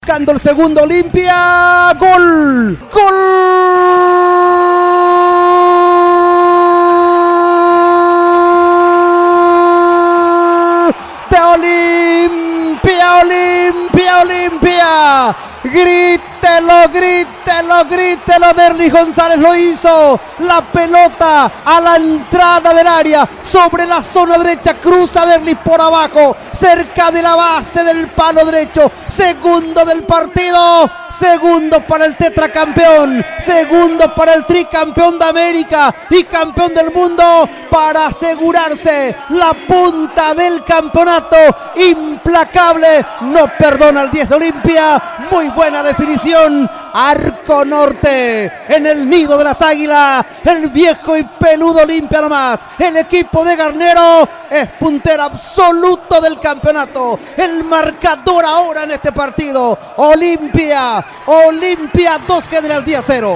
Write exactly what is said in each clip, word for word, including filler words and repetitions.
Buscando el segundo, Olimpia, gol, gol de Olimpia, Olimpia, Olimpia, grítelo, grítelo, grítelo, Derlis González lo hizo, la pelota a la entrada del área, sobre la zona derecha, cruza Derlis por abajo, cerca de la base del palo derecho, segundo del partido, segundo para el tetracampeón, segundo para el tricampeón de América y campeón del mundo, para asegurarse la punta del campeonato, implacable, no perdona el diez de Olimpia, muy buena definición, arco norte, en el nido de las águilas, el viejo y peludo Olimpia nomás, el equipo de Garnero es puntero absoluto del campeonato, el marcador ahora en este partido, Olimpia, Olimpia dos, General Díaz cero.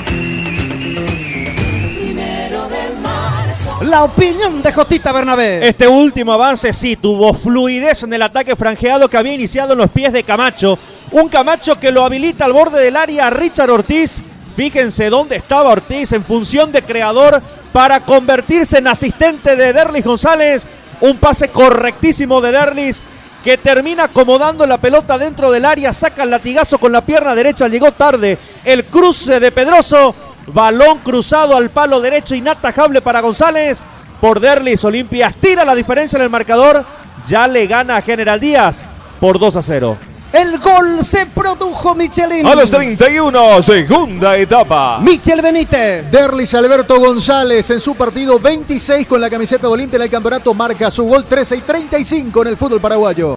La opinión de Jotita Bernabé. Este último avance sí tuvo fluidez en el ataque franjeado que había iniciado en los pies de Camacho. Un Camacho que lo habilita al borde del área a Richard Ortiz. Fíjense dónde estaba Ortiz en función de creador para convertirse en asistente de Derlis González. Un pase correctísimo de Derlis que termina acomodando la pelota dentro del área. Saca el latigazo con la pierna derecha. Llegó tarde el cruce de Pedroso. Balón cruzado al palo derecho, inatajable para González. Por Derlis, Olimpia estira la diferencia en el marcador. Ya le gana a General Díaz por dos a cero. El gol se produjo, Michelin. A los treinta y uno, segunda etapa. Michel Benítez. Derlis Alberto González en su partido veintiséis con la camiseta de Olimpia en el campeonato marca su gol trece y treinta y cinco en el fútbol paraguayo.